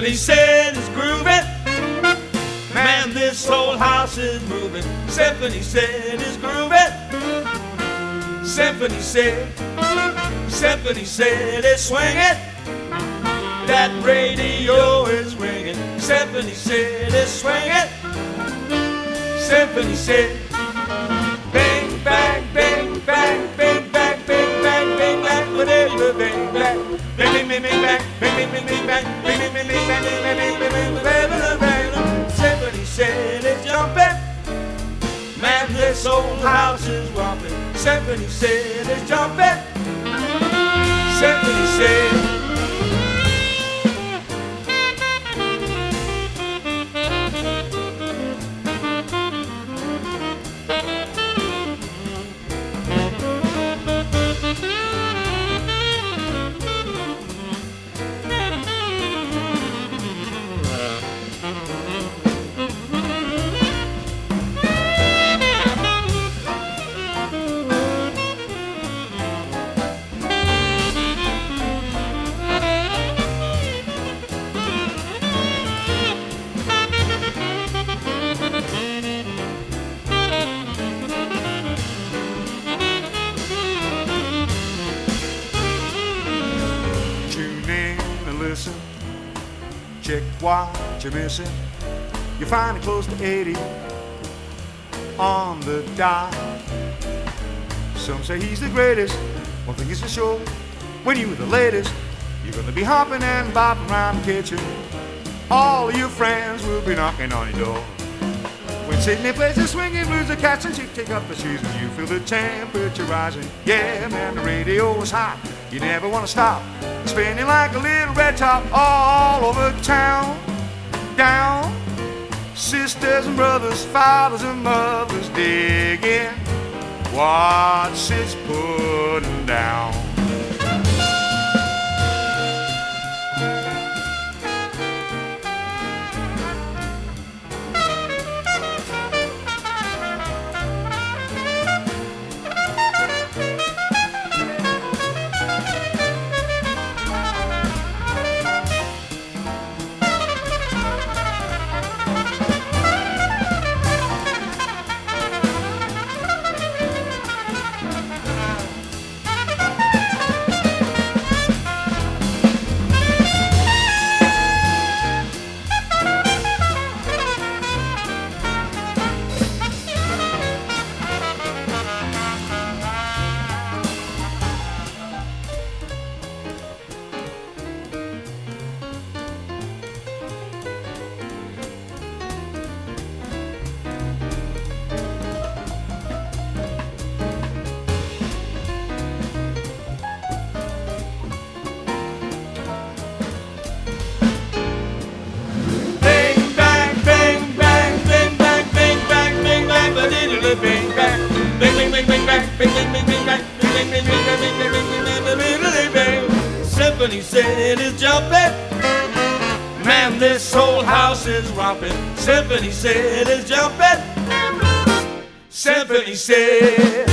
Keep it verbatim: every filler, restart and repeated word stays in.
Symphony said it's grooving. Man, this whole house is moving. Symphony said it's grooving. Symphony said, Symphony said it's swinging. That radio is ringing. Symphony said it's swinging. Symphony said, bang, bang, bang, bang, bang, bang, bang, bang, bang, bang, whatever, bang, bang, bang, bang, bang, bang, bang, bang, bang, bang, bang, bang, bang, bang, bang, bang, bang, bang, bang. Symphony said it's jumping. Man, this old house is romping. Symphony said it's jumping. Symphony said. Listen, check what you're missing. You're finally close to eighty on the dot. Some say he's the greatest. One thing is for sure, when you're the latest, you're gonna be hopping and bopping around the kitchen. All of your friends will be knocking on your door. When Sydney plays the swinging blues, the cats and chicks take up the shoes, and you feel the temperature rising. Yeah, man, the radio is hot. You never want to stop. Spinning like a little red top all over town. Down, sisters and brothers, fathers and mothers digging what she's putting down. Symphony said it's jumping. Man, this whole house is romping. Symphony said it's jumping. Symphony said.